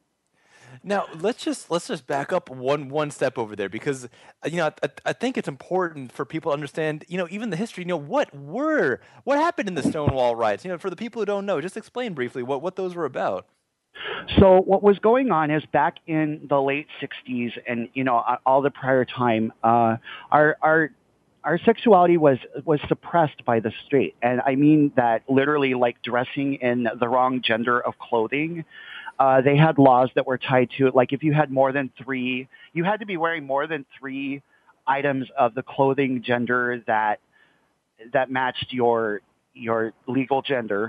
C: Now let's just let's just back up one one step over there, because you know I, I think it's important for people to understand, you know, even the history. You know, what were what happened in the Stonewall riots? You know, for the people who don't know, just explain briefly what what those were about.
K: So what was going on is back in the late sixties and, you know, all the prior time, uh, our our Our sexuality was was suppressed by the state, and I mean that literally, like dressing in the wrong gender of clothing. Uh, they had laws that were tied to it. Like if you had more than three, you had to be wearing more than three items of the clothing gender that that matched your your legal gender,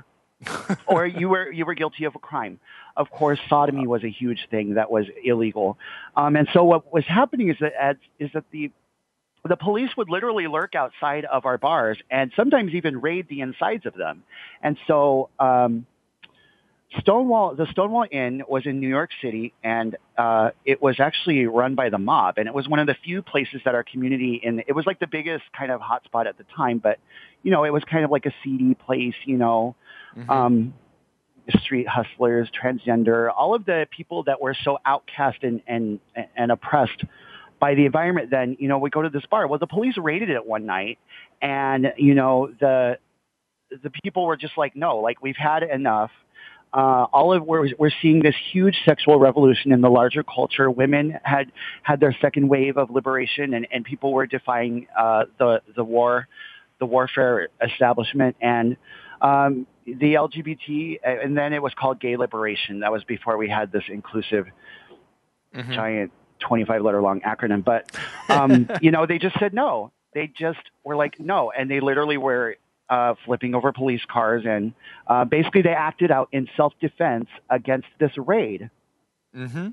K: or you were you were guilty of a crime. Of course, sodomy was a huge thing that was illegal, um, and so what was happening is that as, is that the The police would literally lurk outside of our bars and sometimes even raid the insides of them. And so um, Stonewall, the Stonewall Inn was in New York City, and uh, it was actually run by the mob. And it was one of the few places that our community in, it was like the biggest kind of hotspot at the time, but, you know, it was kind of like a seedy place, you know, mm-hmm. um, street hustlers, transgender, all of the people that were so outcast and, and, and oppressed by the environment. Then, you know, we go to this bar. Well, the police raided it one night, and, you know, the the people were just like, no, like, we've had enough. Uh, all of we're, we're seeing this huge sexual revolution in the larger culture. Women had had their second wave of liberation, and, and people were defying uh, the the war, the warfare establishment, and um, the L G B T, and then it was called gay liberation. That was before we had this inclusive mm-hmm. giant twenty-five letter long acronym, but, um, you know, they just said no. They just were like, no. And they literally were uh, flipping over police cars, and uh, basically they acted out in self-defense against this raid.
C: Mm-hmm.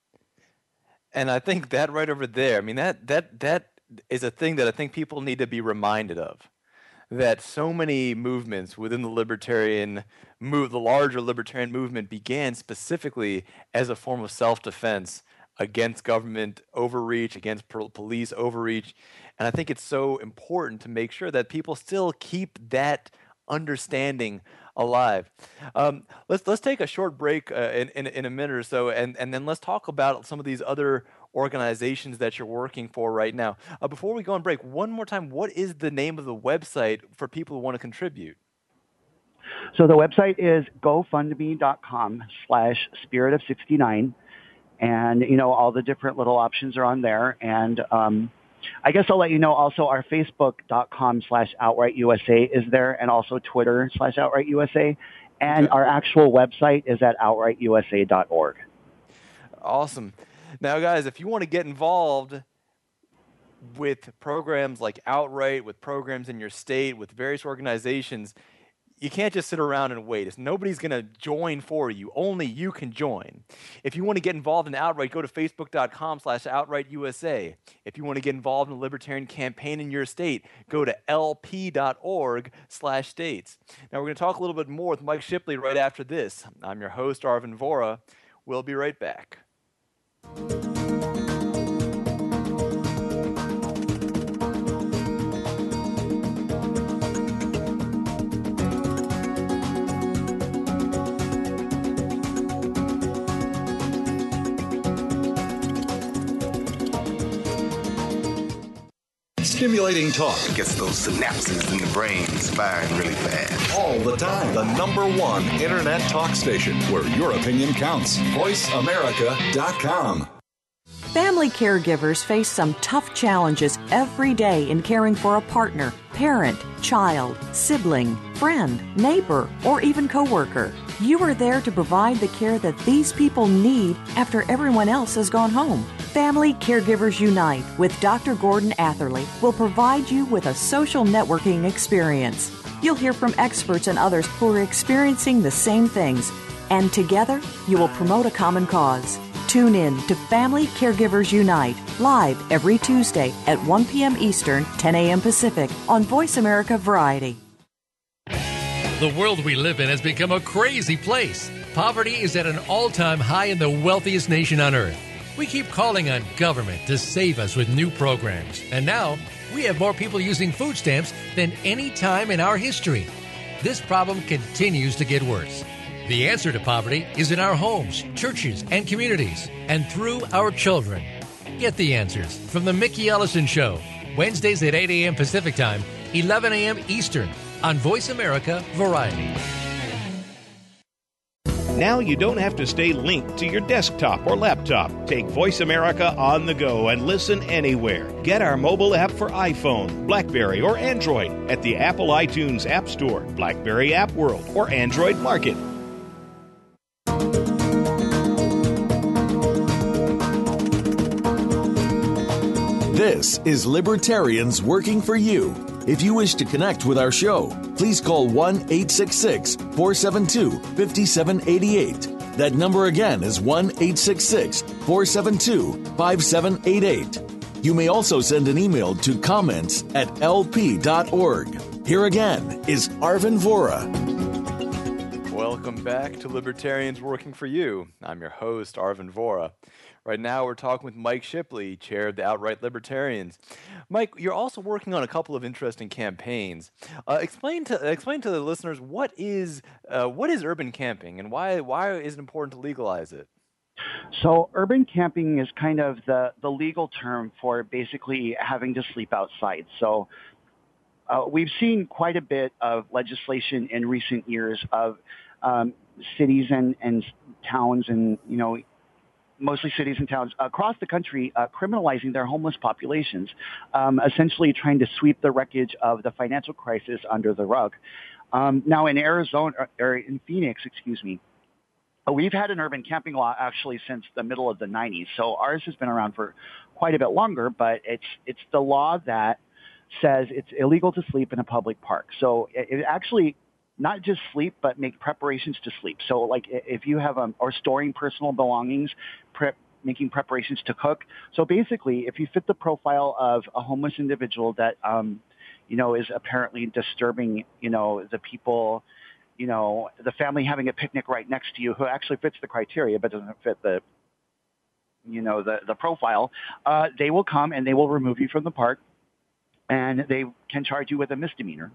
C: And I think that right over there, I mean, that, that, that is a thing that I think people need to be reminded of, that so many movements within the libertarian move, the larger libertarian movement, began specifically as a form of self-defense against government overreach, against police overreach. And I think it's so important to make sure that people still keep that understanding alive. Um, let's let's take a short break uh, in, in in a minute or so, and and then let's talk about some of these other organizations that you're working for right now. Uh, before we go on break, one more time, what is the name of the website for people who want to contribute?
K: So the website is gofundme.com slash spirit of 69. And, you know, all the different little options are on there. And um, I guess I'll let you know also our facebook.com slash outright USA is there, and also Twitter slash outright USA. And okay. Our actual website is at outright u s a dot org.
C: Awesome. Now, guys, if you want to get involved with programs like Outright, with programs in your state, with various organizations, you can't just sit around and wait. It's, nobody's going to join for you. Only you can join. If you want to get involved in Outright, go to facebook.com slash outright USA. If you want to get involved in a libertarian campaign in your state, go to lp.org slash states. Now, we're going to talk a little bit more with Mike Shipley right after this. I'm your host, Arvin Vora. We'll be right back.
E: Stimulating talk.
H: It gets those synapses in the brain firing really fast.
E: All the time. The number one internet talk station where your opinion counts. voice america dot com.
G: Family caregivers face some tough challenges every day in caring for a partner, parent, child, sibling, friend, neighbor, or even coworker. You are there to provide the care that these people need after everyone else has gone home. Family Caregivers Unite with Doctor Gordon Atherley will provide you with a social networking experience. You'll hear from experts and others who are experiencing the same things, and together you will promote a common cause. Tune in to Family Caregivers Unite, live every Tuesday at one p.m. Eastern, ten a.m. Pacific on Voice America Variety.
L: The world we live in has become a crazy place. Poverty is at an all-time high in the wealthiest nation on earth. We keep calling on government to save us with new programs. And now, we have more people using food stamps than any time in our history. This problem continues to get worse. The answer to poverty is in our homes, churches, and communities, and through our children. Get the answers from The Mickey Ellison Show, Wednesdays at eight a.m. Pacific Time, eleven a.m. Eastern, on Voice America Variety.
M: Now you don't have to stay linked to your desktop or laptop. Take Voice America on the go and listen anywhere. Get our mobile app for iPhone, BlackBerry, or Android at the Apple iTunes App Store, BlackBerry App World, or Android Market.
B: This is Libertarians Working for You. If you wish to connect with our show, please call one eight six six, four seven two, five seven eight eight. That number again is one eight six six, four seven two, five seven eight eight. You may also send an email to comments at l p dot org. Here again is Arvin Vora.
C: Welcome back to Libertarians Working for You. I'm your host, Arvin Vora. Right now, we're talking with Mike Shipley, chair of the Outright Libertarians. Mike, you're also working on a couple of interesting campaigns. Uh, explain to explain to the listeners what is uh, what is urban camping and why why is it important to legalize it?
K: So, urban camping is kind of the the legal term for basically having to sleep outside. So, uh, we've seen quite a bit of legislation in recent years of um, cities and and towns and you know. mostly cities and towns across the country uh, criminalizing their homeless populations, um, essentially trying to sweep the wreckage of the financial crisis under the rug. Um, now in Arizona, or in Phoenix, excuse me, we've had an urban camping law actually since the middle of the nineties. So ours has been around for quite a bit longer, but it's it's the law that says it's illegal to sleep in a public park. So it, it actually not just sleep, but make preparations to sleep. So like if you have, um, or storing personal belongings, prep, making preparations to cook. So basically, if you fit the profile of a homeless individual that, um, you know, is apparently disturbing, you know, the people, you know, the family having a picnic right next to you who actually fits the criteria, but doesn't fit the, you know, the, the profile, uh, they will come and they will remove you from the park and they can charge you with a misdemeanor.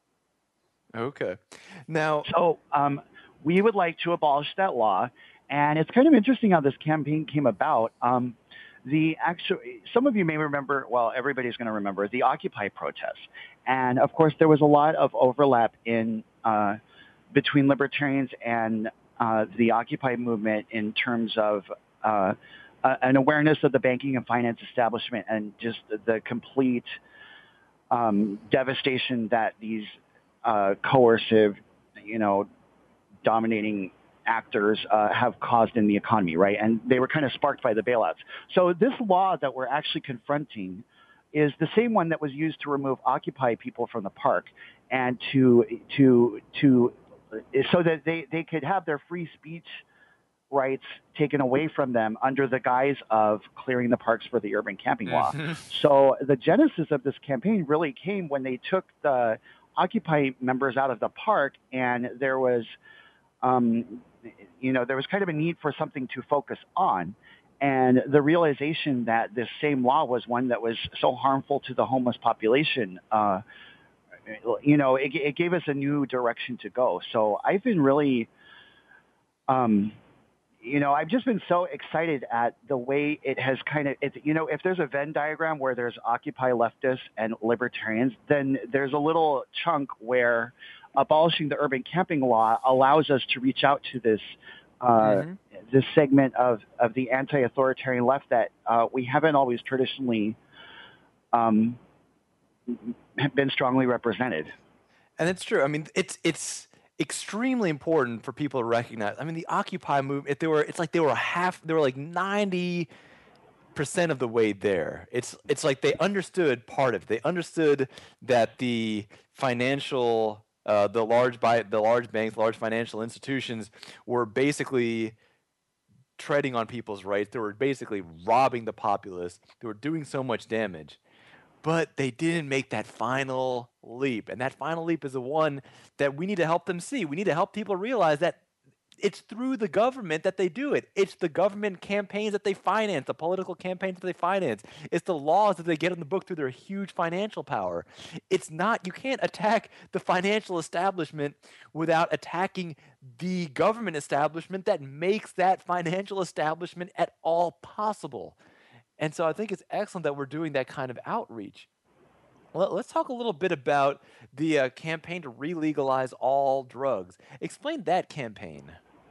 C: Okay. Now,
K: so um, we would like to abolish that law, and it's kind of interesting how this campaign came about. Um, the actual, some of you may remember, well, everybody's going to remember the Occupy protests, and of course there was a lot of overlap in uh, between libertarians and uh, the Occupy movement in terms of uh, uh, an awareness of the banking and finance establishment and just the, the complete um, devastation that these Uh, coercive, you know, dominating actors uh, have caused in the economy, right? And they were kind of sparked by the bailouts. So this law that we're actually confronting is the same one that was used to remove Occupy people from the park and to to to so that they, they could have their free speech rights taken away from them under the guise of clearing the parks for the urban camping law. So the genesis of this campaign really came when they took the Occupy members out of the park, and there was, um, you know, there was kind of a need for something to focus on, and the realization that this same law was one that was so harmful to the homeless population. Uh, you know, it, it gave us a new direction to go. So I've been really, um, you know, I've just been so excited at the way it has kind of, it, you know, if there's a Venn diagram where there's Occupy leftists and libertarians, then there's a little chunk where abolishing the urban camping law allows us to reach out to this uh,
C: Mm-hmm.
K: this segment of, of the anti-authoritarian left that uh, we haven't always traditionally um, been strongly represented.
C: And it's true. I mean, it's it's extremely important for people to recognize. I mean, the Occupy movement, if they were, it's like they were half, they were like ninety percent of the way there. It's it's like they understood part of it. They understood that the financial, uh, the large buy, the large banks, large financial institutions were basically treading on people's rights. They were basically robbing the populace. They were doing so much damage. But they didn't make that final leap. And that final leap is the one that we need to help them see. We need to help people realize that it's through the government that they do it. It's the government campaigns that they finance, the political campaigns that they finance. It's the laws that they get in the book through their huge financial power. It's not, you can't attack the financial establishment without attacking the government establishment that makes that financial establishment at all possible. And so I think it's excellent that we're doing that kind of outreach. Well, let's talk a little bit about the uh, campaign to re-legalize all drugs. Explain that campaign.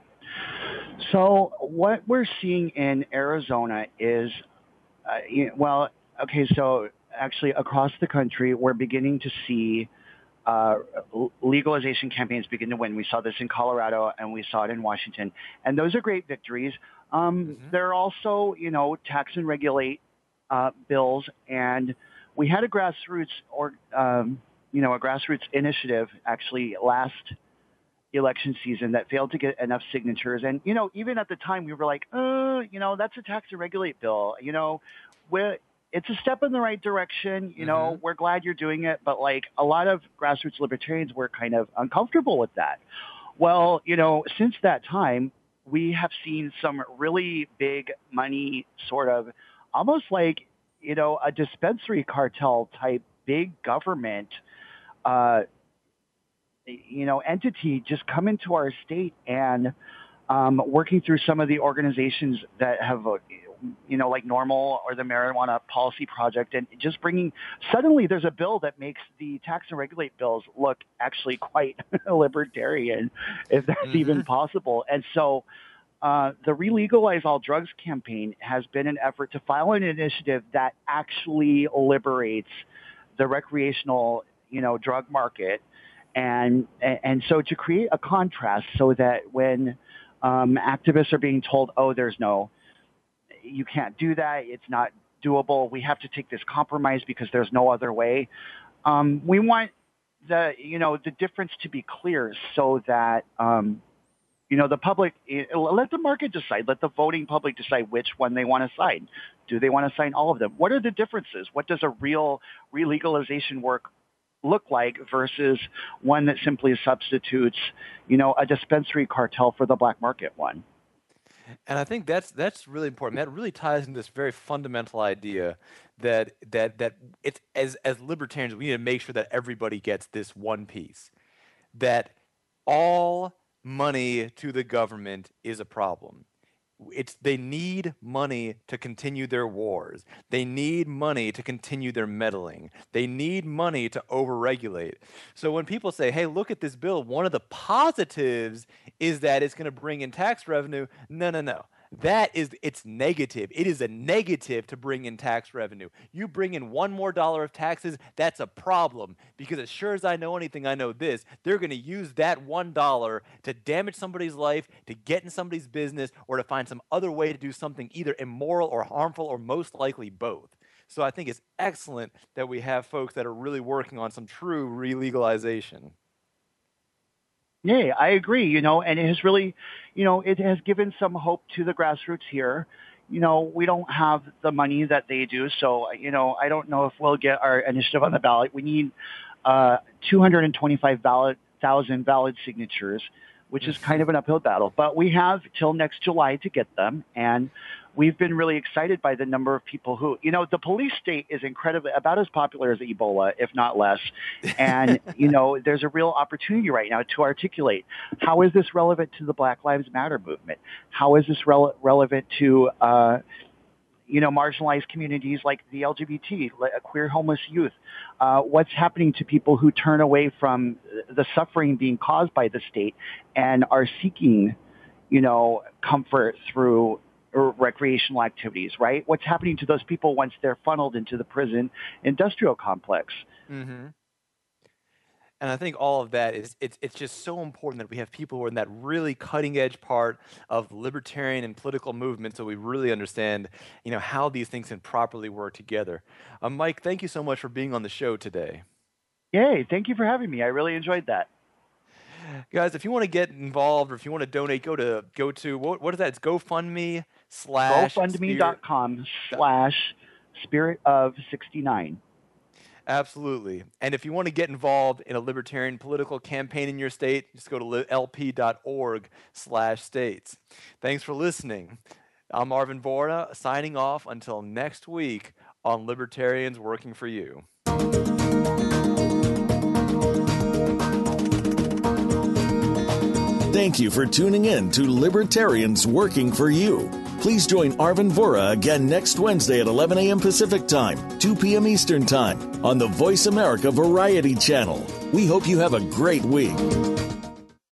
K: So what we're seeing in Arizona is, uh, you know, well, okay, so actually across the country, we're beginning to see uh, legalization campaigns begin to win. We saw this in Colorado and we saw it in Washington. And those are great victories. Um, mm-hmm. There are also, you know, tax and regulate uh, bills. And we had a grassroots or, um, you know, a grassroots initiative actually last election season that failed to get enough signatures. And, you know, even at the time we were like, oh, you know, that's a tax and regulate bill. You know, we're, it's a step in the right direction. You know, mm-hmm. we're glad you're doing it. But like a lot of grassroots libertarians were kind of uncomfortable with that. Well, you know, since that time, we have seen some really big money sort of almost like, you know, a dispensary cartel type big government, uh, you know, entity just come into our state and um, working through some of the organizations that have, uh, you know, like NORML or the Marijuana Policy Project, and just bringing, suddenly there's a bill that makes the tax and regulate bills look actually quite libertarian, if that's mm-hmm. even possible. And so uh, the Re-Legalize All Drugs campaign has been an effort to file an initiative that actually liberates the recreational, you know, drug market. And, and so to create a contrast so that when um, activists are being told, oh, there's no, you can't do that, it's not doable, we have to take this compromise because there's no other way. Um, we want the, you know, the difference to be clear so that, um, you know, the public, let the market decide, let the voting public decide which one they want to sign. Do they want to sign all of them? What are the differences? What does a real re-legalization work look like versus one that simply substitutes, you know, a dispensary cartel for the black market one?
C: And I think that's that's really important. That really ties into this very fundamental idea that that that it's as as libertarians, we need to make sure that everybody gets this one piece. That all money to the government is a problem. It's they need money to continue their wars. They need money to continue their meddling. They need money to overregulate. So when people say, hey, look at this bill, one of the positives is that it's going to bring in tax revenue. No, no, no. That is, it's negative. It is a negative to bring in tax revenue. You bring in one more dollar of taxes, that's a problem. Because as sure as I know anything, I know this. They're going to use that one dollar to damage somebody's life, to get in somebody's business, or to find some other way to do something either immoral or harmful, or most likely both. So I think it's excellent that we have folks that are really working on some true re-legalization.
K: Yeah, I agree, you know, and it has really, you know, it has given some hope to the grassroots here. You know, we don't have the money that they do, so, you know, I don't know if we'll get our initiative on the ballot. We need uh, two hundred twenty-five thousand valid signatures, which is kind of an uphill battle. But we have till next July to get them, and we've been really excited by the number of people who, you know, the police state is incredibly, about as popular as Ebola, if not less. And, you know, there's a real opportunity right now to articulate, how is this relevant to the Black Lives Matter movement? How is this rele- relevant to, uh, you know, marginalized communities like the L G B T, like queer homeless youth? Uh, what's happening to people who turn away from the suffering being caused by the state and are seeking, you know, comfort through recreational activities, right? What's happening to those people once they're funneled into the prison industrial complex?
C: Mm-hmm. And I think all of that is, it's, it's just so important that we have people who are in that really cutting edge part of the libertarian and political movement, so we really understand, you know, how these things can properly work together. Um, Mike, thank you so much for being on the show today.
K: Yay, thank you for having me. I really enjoyed that.
C: Guys, if you want to get involved or if you want to donate, go to, go to what, what is that? It's GoFundMe slash...
K: GoFundMe.com slash Spirit of sixty-nine.
C: Absolutely. And if you want to get involved in a libertarian political campaign in your state, just go to lp.org slash states. Thanks for listening. I'm Arvin Vohra, signing off until next week on Libertarians Working for You.
B: Thank you for tuning in to Libertarians Working for You. Please join Arvin Vohra again next Wednesday at eleven a.m. Pacific Time, two p.m. Eastern Time on the Voice America Variety Channel. We hope you have a great week.